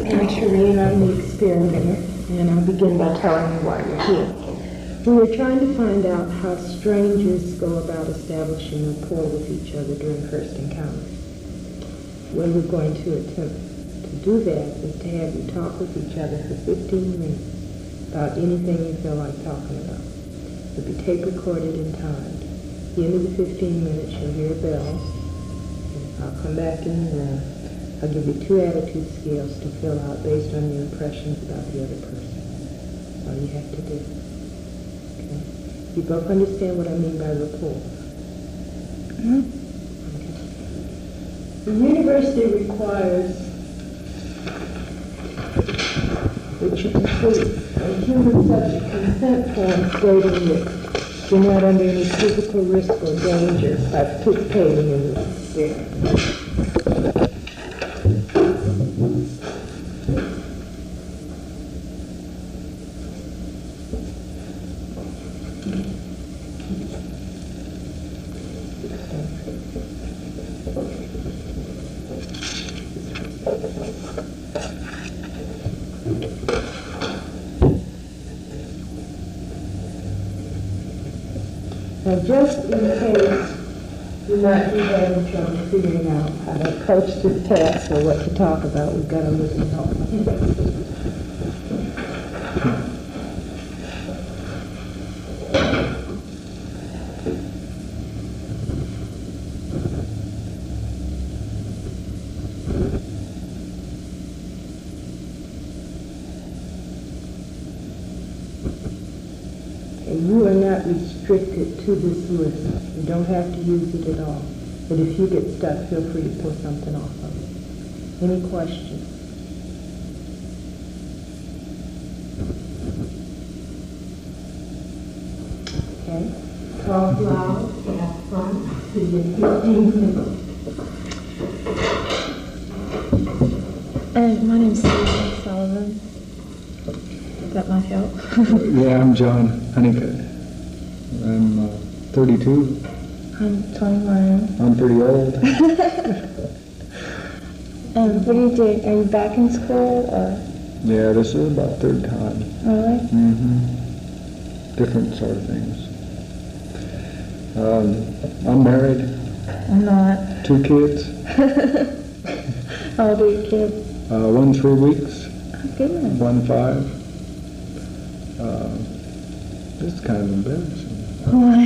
I'm Shereen, I'm the experimenter, and I'll begin by telling you why you're here. We were trying to find out how strangers go about establishing rapport with each other during first encounter. What we're going to attempt to do that is to have you talk with each other for 15 minutes about anything you feel like talking about. It'll be tape recorded and timed. At the end of the 15 minutes, you'll hear bells. I'll come back in the room. I'll give you 2 attitude scales to fill out based on your impressions about the other person. That's all you have to do. Okay? You both understand what I mean by rapport? Mm-hmm. Okay. The university requires that you complete a human subject consent form stating that you're not under any physical risk or danger by participating in this experiment. Now, just in case you might be having trouble figuring out how to approach this task or what to talk about, we've got a little help. You are not restricted to this list. You don't have to use it at all. But if you get stuck, feel free to pull something off of it. Any questions? Okay. Talk loud, have fun. See you in 15 minutes. My name's Susan Sullivan. That might help. Yeah, I'm John Honeycutt. I'm 32. I'm 21. I'm pretty old. What are you doing? Are you back in school or? Yeah, this is about 3rd time. Really? Mm-hmm. Different sort of things. I'm married. I'm not. 2 kids. How old are your kids? One 3 weeks. Oh, goodness. One 5. This is kind of embarrassing. Why?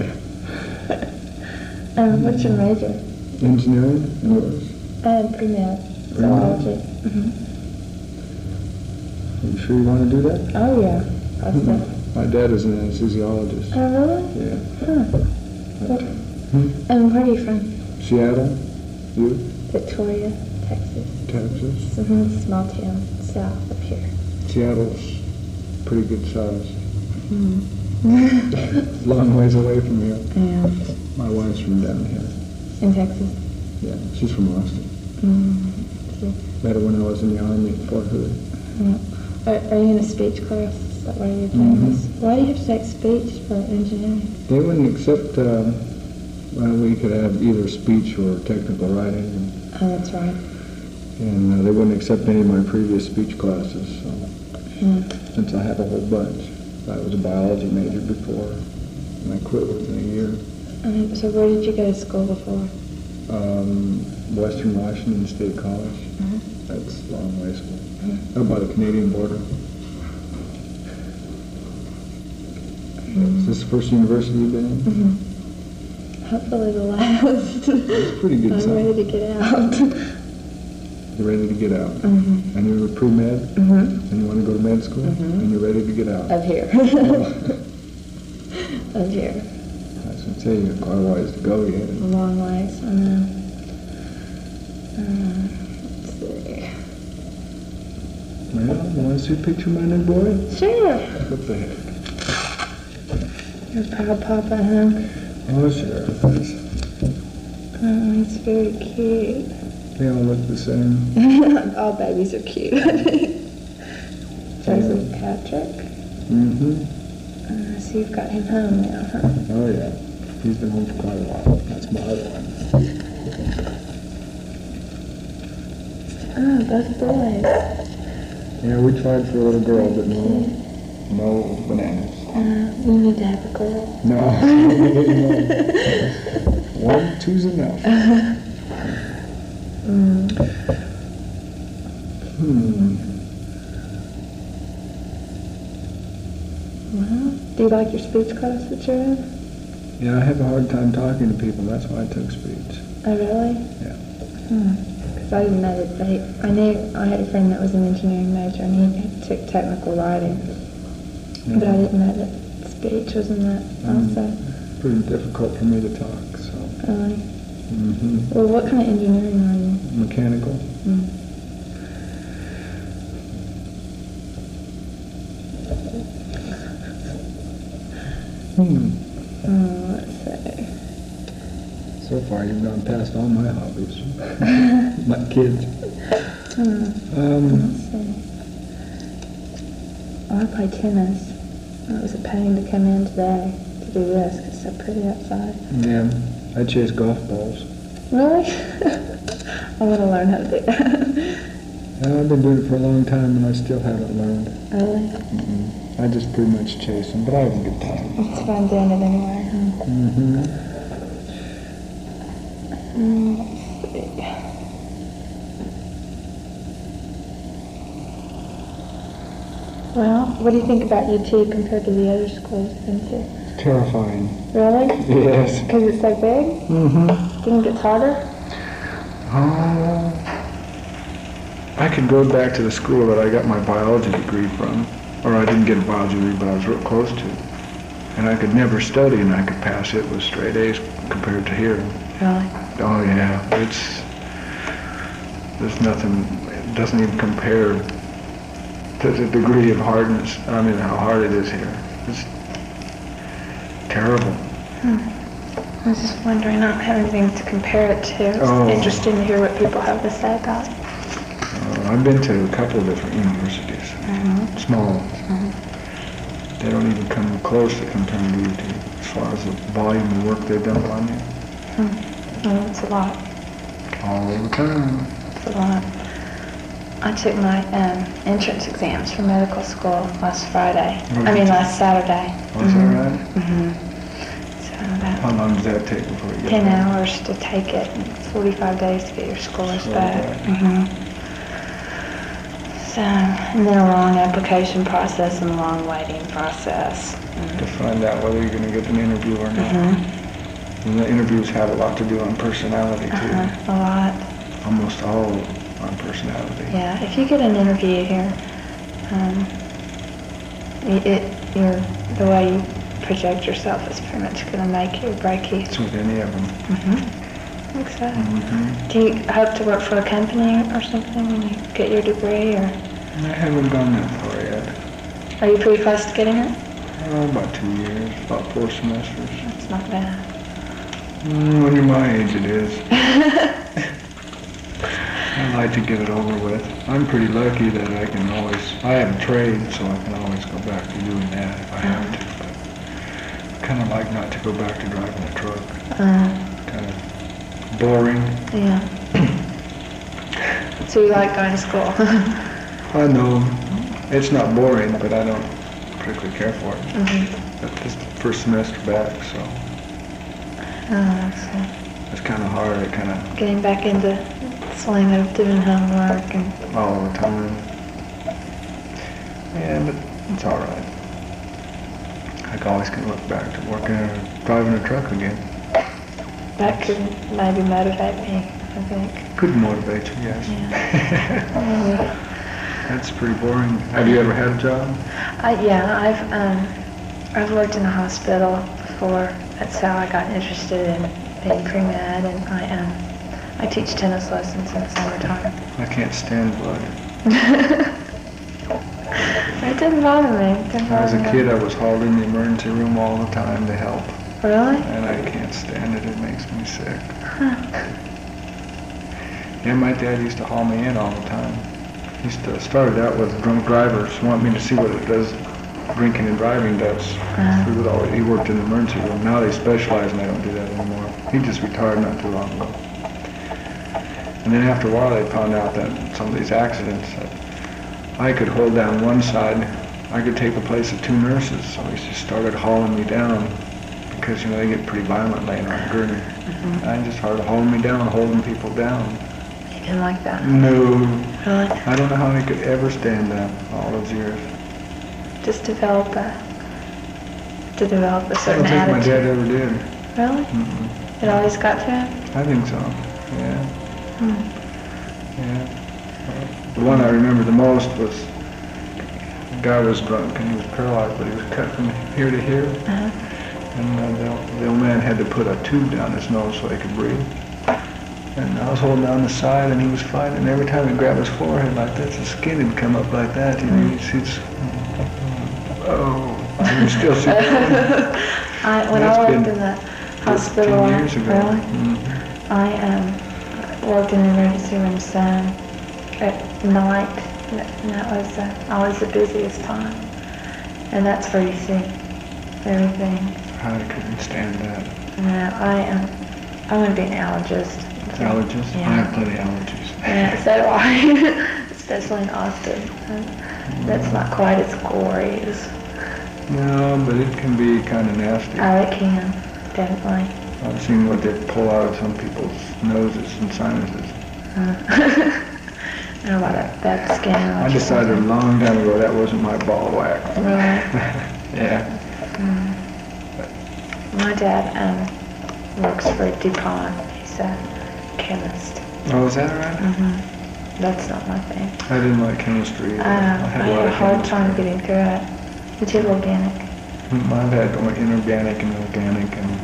What's your major? Engineering? Yours? Pre-med. Zoology. Mm-hmm. You sure you want to do that? Oh, yeah. My dad is an anesthesiologist. Oh, really? Yeah. Huh. Where are you from? Seattle? You? Victoria, Texas. Texas? Mm-hmm. Small town, south of here. Seattle's pretty good size. Mm-hmm. Long ways away from here. Yeah. My wife's from down here. In Texas? Yeah, she's from Austin. Mm-hmm. Met her when I was in the Army at Fort Hood. Yeah. Are you in a speech class? Is that why you're doing this? Why do you have to take speech for engineering? They wouldn't accept, we could have either speech or technical writing. Oh, that's right. And they wouldn't accept any of my previous speech classes. So since I have a whole bunch. I was a biology major before, and I quit within a year. So where did you go to school before? Western Washington State College. That's a long way school. Up by the Canadian border. Is this the first university you've been in? Hopefully the last. It's pretty good. I'm ready to get out. You're ready to get out. And you're a pre-med? And you want to go to med school? And you're ready to get out? Of here. Of here. I was going to say, you have quite a ways to go yet. A long ways, I know. Let's see. Well, you want to see a picture of my new boy? Sure. What the heck? Your proud papa, huh? Oh, sure. Oh, he's very cute. They all look the same. All babies are cute. Joseph Patrick. So you've got him home now, huh? Oh, yeah. He's been home for quite a while. That's my other one. Oh, both boys. Yeah, we tried for a little girl, but no bananas. We need to have a girl. No. One, two's enough. Well, do you like your speech class that you're in? Yeah, I have a hard time talking to people. That's why I took speech. Oh, really? Yeah. Because I didn't know that I knew I had a friend that was an engineering major and he took technical writing. Yeah. But I didn't know that speech was in that also. Pretty difficult for me to talk, so. Really? Mm-hmm. Well, what kind of engineering are you? Mechanical. Let's see. So far, you've gone past all my hobbies. My kids. Let's see. Oh, I play tennis. It was a pain to come in today to do this because it's so pretty outside. Yeah, I chase golf balls. Really? I want to learn how to do that. I've been doing it for a long time and I still haven't learned. Really? I just pretty much chase them, but I have a good time. It's fun doing it anyway, huh? Let's see. Well, what do you think about UT compared to the other schools you've been to? Terrifying. Really? Yes. Because it's so big? Mm-hmm. Do you think it's harder? I could go back to the school that I got my biology degree from, or I didn't get a biology degree, but I was real close to. And I could never study and I could pass it with straight A's compared to here. Really? Oh yeah, there's nothing, it doesn't even compare to the degree of hardness, I mean how hard it is here. It's terrible. I was just wondering, I don't have anything to compare it to. It's interesting to hear what people have to say about it. I've been to a couple of different universities, small. They don't even come close to comparing to UT as far as the volume of work they've done on you. Well, it's a lot. All the time. It's a lot. I took my entrance exams for medical school last Saturday. Oh, that right? So about How long does that take before you get 10 there? hours to take it, and 45 days to get your scores back. So, and then a long application process and a long waiting process. To find out whether you're going to get an interview or not. And the interviews have a lot to do on personality too. A lot. Almost all on personality. Yeah, if you get an interview here, the way you project yourself is pretty much going to make you or break you. It's with any of them. I think so. Do you hope to work for a company or something when you get your degree, or? I haven't gone that far yet. Are you pretty close to getting it? About 2 years, about 4 semesters. That's not bad. When you're my age, it is. I like to get it over with. I'm pretty lucky that I have a trade, so I can always go back to doing that if I have to. But I kind of like not to go back to driving a truck. Kind of boring. Yeah. So you like going to school? I know it's not boring, but I don't particularly care for it. But this is the first semester back, so it's kind of hard. It kind of Getting back into the swing of doing homework and all the time. Yeah, but it's all right. I always can look back to working or driving a truck again. that could maybe motivate me, I think. Could motivate you, yes. Yeah. That's pretty boring. Have you ever had a job? I've worked in a hospital before. That's how I got interested in being pre-med, and I teach tennis lessons in the summertime. I can't stand blood. It didn't bother me. As a kid, I was hauled in the emergency room all the time to help. Really? And I can't stand it. It makes me sick. Yeah, my dad used to haul me in all the time. He started out with drunk drivers, want me to see what it does, drinking and driving does. He worked in the emergency room. Now they specialize and they don't do that anymore. He just retired not too long ago. And then after a while they found out that some of these accidents, that I could hold down one side, I could take the place of two nurses. So he just started hauling me down because, you know, they get pretty violent laying on a gurney. I just started hauling me down, holding people down. You didn't like that? No. Really? I don't know how they could ever stand that all those years. Just develop a certain I don't think my attitude. dad ever did. Really? Mm-mm. It always got to him? I think so, yeah. Hmm. Yeah. The one I remember the most was the guy was drunk and he was paralyzed, but he was cut from here to here. Uh-huh. And the old man had to put a tube down his nose so he could breathe. And I was holding down the side and he was fighting. And every time he grabbed his forehead like that, the skin would come up like that. You know, he'd oh, I can still see that. When I worked in the hospital, 10 years ago. really? Mm-hmm. I worked in the emergency room some at night, and that was always the busiest time. And that's where you see everything. I couldn't stand that. I want to be an allergist. Allergies? Yeah. I have plenty of allergies. Yeah, so do I, especially in Austin. That's not quite as gory as... No, but it can be kind of nasty. Oh, it can, definitely. I've seen what they pull out of some people's noses and sinuses. I know about that skin. I decided a long time ago that wasn't my ball of wax. Right. Yeah. My dad works for DuPont. He's a chemist. Oh, is that right? That's not my thing. I didn't like chemistry either. I had a hard time getting through it. You did organic. I've had inorganic and organic, and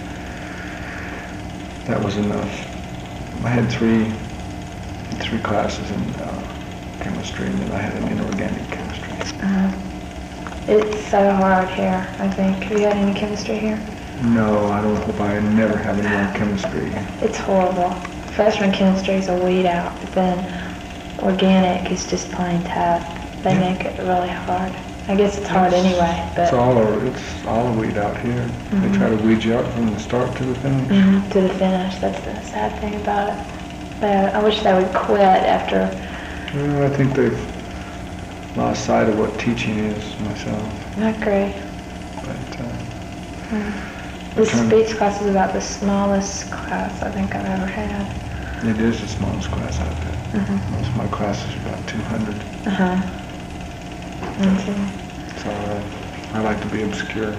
that was enough. I had three classes in chemistry, and then I had an inorganic chemistry. It's so hard here, I think. Have you had any chemistry here? No, I don't hope I never have any more chemistry. It's horrible. Freshman chemistry is a weed out, but then organic is just plain tough. They make it really hard. I guess it's hard anyway, but... It's all a weed out here. They try to weed you out from the start to the finish. To the finish, that's the sad thing about it. But I wish they would quit after... Well, I think they've lost sight of what teaching is myself. I agree. But, The speech class is about the smallest class I think I've ever had. it is the smallest class I've had. Most of my classes are about 200. So I like to be obscure.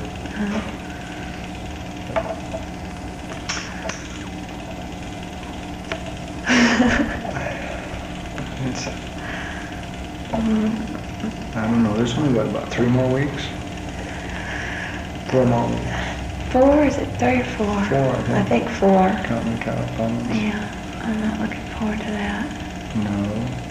It's, I don't know, there's only about 3 more weeks? 4 more weeks. 4, is it 3 or 4? 4, I think. 4. Counting California. Yeah, I'm not looking forward to that. No.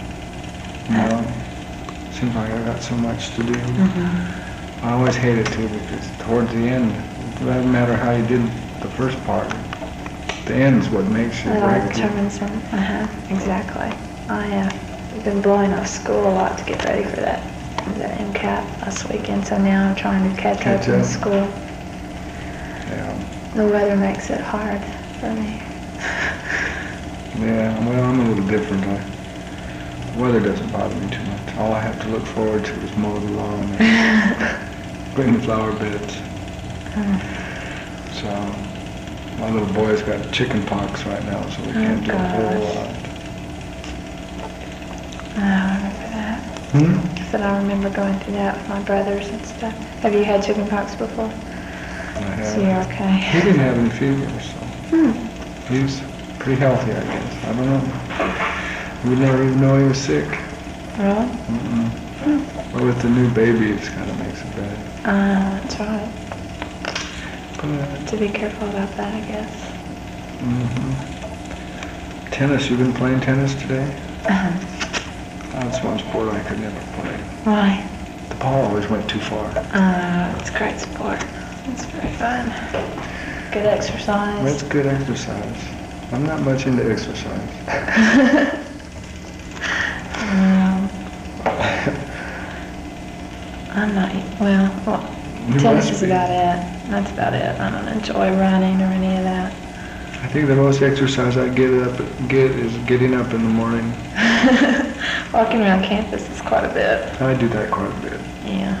Seems like I've got so much to do. I always hated too because towards the end, it doesn't matter how you did the first part. The end's what makes you That all break you. determines them. Exactly. I've been blowing off school a lot to get ready for that MCAT last weekend, so now I'm trying to catch up in school. Yeah. The weather makes it hard for me. Yeah, well, I'm a little different. The weather doesn't bother me too much. All I have to look forward to is mow the lawn and clean the flower beds. So, my little boy's got chicken pox right now, so we can't do a whole lot. I remember that. I said I remember going through that with my brothers and stuff. Have you had chicken pox before? I have. So you're okay. He didn't have any fever, so he's pretty healthy, I guess. I don't know. We never even know he was sick. Really? But with the new baby, it kind of makes it bad. That's right. But, To be careful about that, I guess. tennis, you been playing tennis today? That's one sport I could never play. Why? The ball always went too far. It's a great sport. It's very fun. Good exercise. That's good exercise. I'm not much into exercise. I'm not, well, tennis is about it. That's about it. I don't enjoy running or any of that. I think the most exercise I get is getting up in the morning. Walking around campus is quite a bit. I do that quite a bit. Yeah.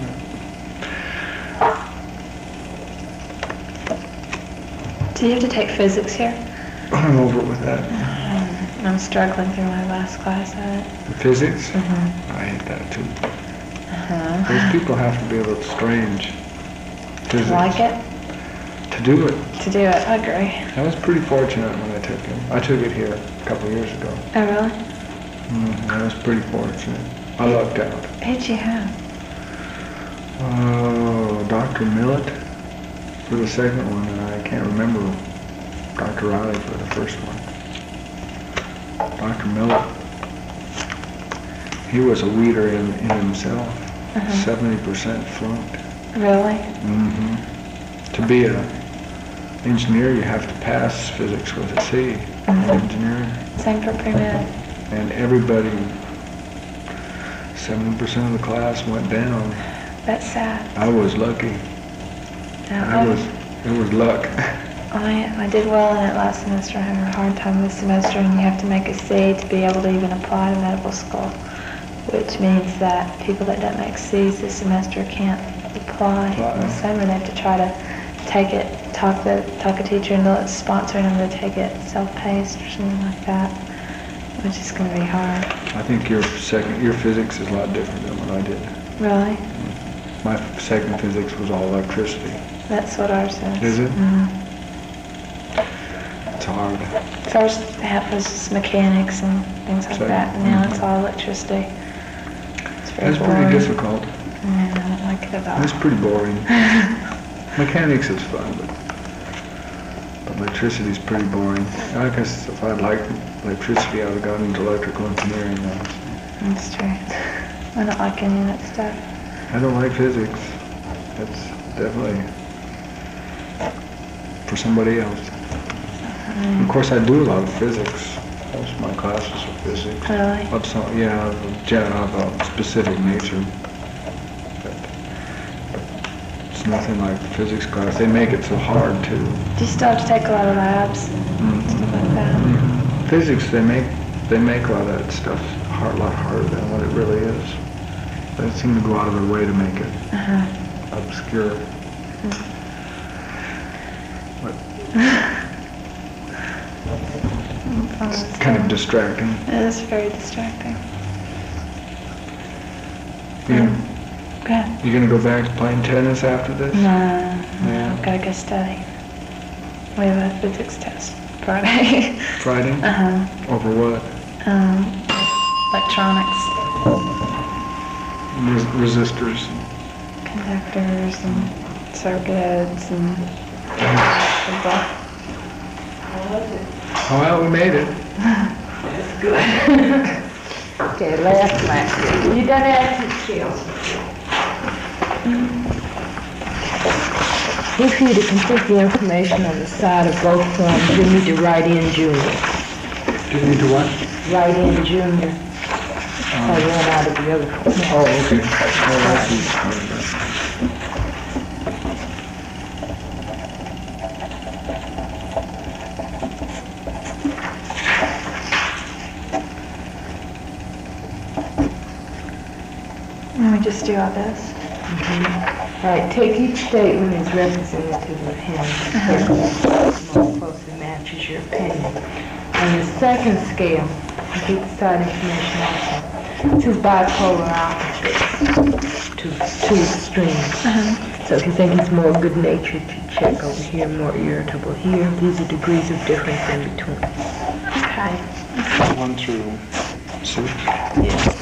Do you have to take physics here? I'm over with that. I'm struggling through my last class of it. Physics? Mm-hmm. I hate that too. Uh-huh. Those people have to be a little strange. Physics. Like it? To do it. To do it, I agree. I was pretty fortunate when I took it. I took it here a couple of years ago. Oh, really? I was pretty fortunate. I lucked out. Who'd you have? Oh, Dr. Millett for the second one, and I can't remember Dr. Riley for the first one. Dr. Millett, he was a leader in himself. 70% flunked. Really? To be an engineer, you have to pass physics with a C in engineering. Same for pre-med. And everybody, 70% of the class went down. That's sad. I was lucky. It was luck. I did well in it last semester. I had a hard time this semester, and you have to make a C to be able to even apply to medical school, which means that people that don't make C's this semester can't apply in the summer. They have to try to take it, talk a teacher into sponsoring them to take it self-paced or something like that, which is going to be hard. I think your physics is a lot different than what I did. Really? My second physics was all electricity. That's what ours is. Is it? Mm-hmm. It's hard. First half was just mechanics and things like that, and now it's all electricity. It's very That's boring. pretty difficult. I don't like it at all. It's pretty boring. Mechanics is fun, but electricity is pretty boring. I guess if I'd liked electricity, I would have gone into electrical engineering now. That's true. I don't like any of that stuff. I don't like physics. That's definitely for somebody else. Of course, I do a lot of physics. Most of my classes are physics. Really? Of some, yeah, of a specific nature. But it's nothing like the physics class. They make it so hard too. Do you still have to take a lot of labs? Stuff like that? Physics, they make a lot of that stuff a lot harder than what it really is. They seem to go out of their way to make it obscure. But it's kind of distracting. It is very distracting. Good. You gonna go back to playing tennis after this? No, Yeah. I've got to go study. We have a physics test Friday. Friday? Over what? Electronics, Resistors. conductors, and circuits, and stuff. Oh, well, we made it. Okay, last lecture. You done active skills? If you to complete the information on the side of both forms, you need to write in junior. Do you need to what? Write in junior. I ran out of the other form. Oh, okay. Oh, I see. Let me just do all this. All right, take each statement as representative of him. Most closely matches your opinion. On the second scale, complete the side information also. This is bipolar opposites to two extremes. So if you think he's more good-natured, you check over here, more irritable here. These are degrees of difference in between. Okay. 1 through 6. Yeah.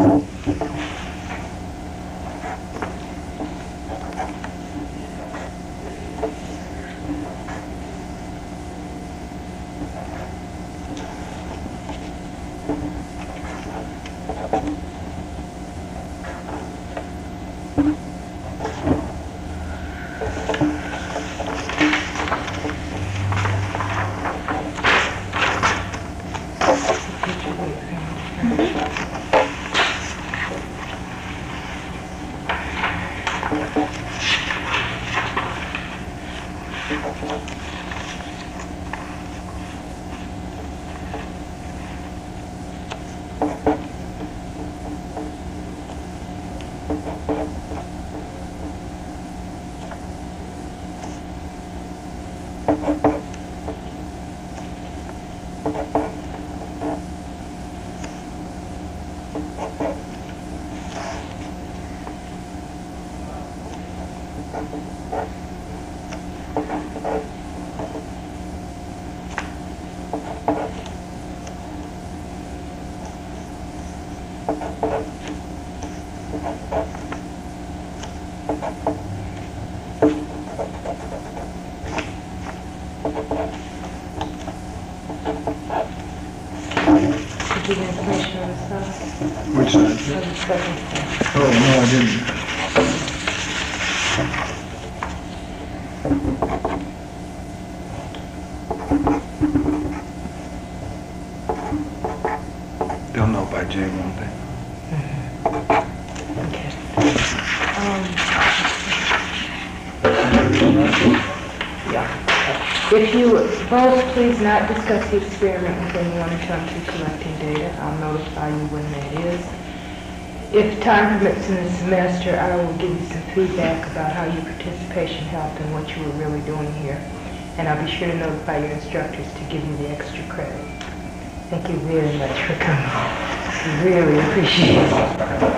Did you get information on the side? Which side? On the second side. Oh, no, I didn't. They'll know by Jay, won't they? Okay. Yeah. If you both please not discuss the experiment with anyone until I'm through collecting data, I'll notify you when that is. If time permits in the semester, I will give you some feedback about how your participation helped and what you were really doing here. And I'll be sure to notify your instructors to give you the extra credit. Thank you very much for coming. Really appreciate it.